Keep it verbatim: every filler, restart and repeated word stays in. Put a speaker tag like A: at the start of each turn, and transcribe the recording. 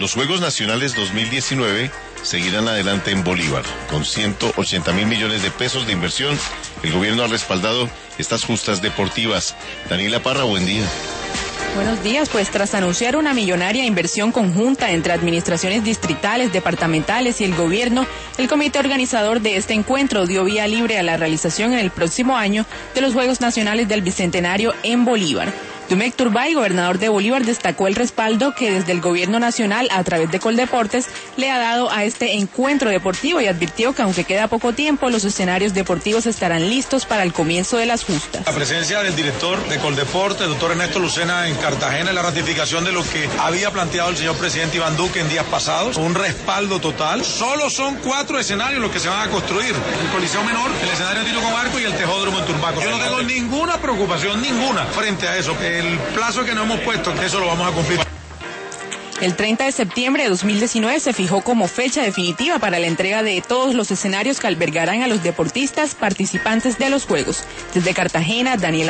A: Los Juegos Nacionales dos mil diecinueve seguirán adelante en Bolívar. Con ciento ochenta mil millones de pesos de inversión, el gobierno ha respaldado estas justas deportivas. Daniela Parra, buen día.
B: Buenos días, pues tras anunciar una millonaria inversión conjunta entre administraciones distritales, departamentales y el gobierno, el comité organizador de este encuentro dio vía libre a la realización en el próximo año de los Juegos Nacionales del Bicentenario en Bolívar. Dumec Turbay, gobernador de Bolívar, destacó el respaldo que desde el gobierno nacional, a través de Coldeportes, le ha dado a este encuentro deportivo y advirtió que aunque queda poco tiempo, los escenarios deportivos estarán listos para el comienzo de las justas.
C: La presencia del director de Coldeportes, doctor Ernesto Lucena, en Cartagena, y la ratificación de lo que había planteado el señor presidente Iván Duque en días pasados, un respaldo total. Solo son cuatro escenarios los que se van a construir: el Coliseo Menor, el escenario de tiro con arco y el Tejódromo en Turbaco. Yo no tengo ninguna preocupación, ninguna, frente a eso. El plazo que nos hemos puesto, eso lo vamos a cumplir.
B: El treinta de septiembre de dos mil diecinueve se fijó como fecha definitiva para la entrega de todos los escenarios que albergarán a los deportistas participantes de los Juegos. Desde Cartagena, Daniela